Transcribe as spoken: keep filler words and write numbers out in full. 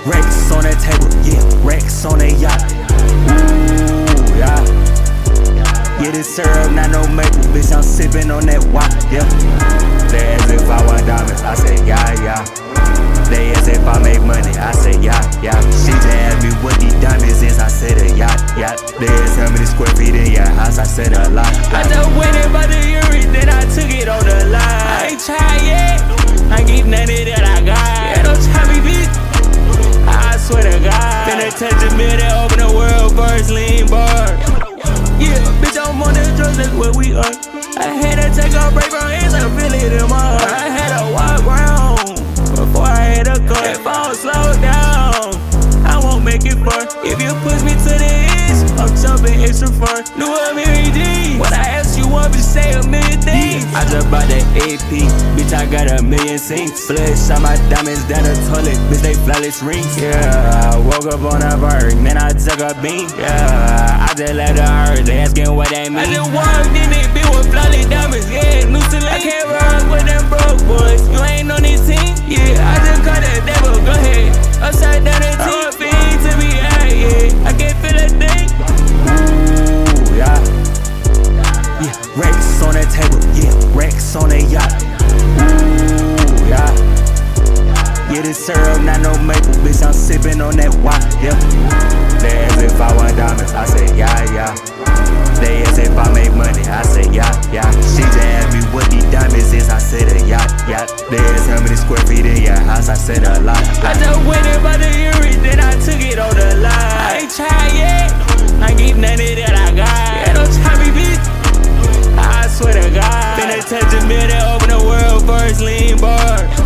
Racks on that table, yeah, racks on that yacht. Ooh, yeah. Yeah, this syrup, not no maple, bitch, I'm sippin' on that wop, yeah. They as if I want diamonds, I say, yeah, yeah. They as if I make money, I say, yeah, yeah. She just asked me what these diamonds is, I said a yacht, yacht. They asked how many square feet in your house, I said a lot. I just went in by the Uri, then I took it on the line. I ain't tried yet, I keep nothing that I got. Yeah, don't try me, bitch, I swear to God. Finna touch a million, open the world first, lean bar. Yeah, bitch, I'm on the drugs, that's where we are. I had to take a break from hands, I feel it in my heart. I had to walk round before I had a cut. If I don't slow down, I won't make it far. If you push me to the edge, I'm jumping extra far. New Mary D, what I ask you want, bitch, say a million things. I just bought that A P, bitch, I got a million sinks. Flesh on my diamonds down the toilet, bitch, they flawless rings. Yeah, I woke up on a bird, man, I took a bean. Yeah, I just let her hurt, they asking what they mean. I just walked in it, bitch, with flawless diamonds, yeah, new to I can't rock with them broke boys, you ain't on this team. Yeah, I just caught that devil, go ahead. Upside down the team, feed to me, yeah, yeah. I can't feel a thing. Ooh, yeah. Yeah, racks on that table, yeah, racks on that yacht. Ooh, yeah. Yeah, this syrup, not no maple, bitch, I'm sippin' on that wop, yeah. They as if I want diamonds, I say, yeah, yeah. They as if I make money, I say, yeah, yeah. She just asked me what these diamonds is, I said a yacht, yacht. They asked how many square feet in your house, I said a lot. I just went in by the Uri, then I took it on the line. I ain't tried yet, I keep nothing that I got. Yeah, don't try me, bitch, I swear to God. Finna touch a million, open the world first, lean bar.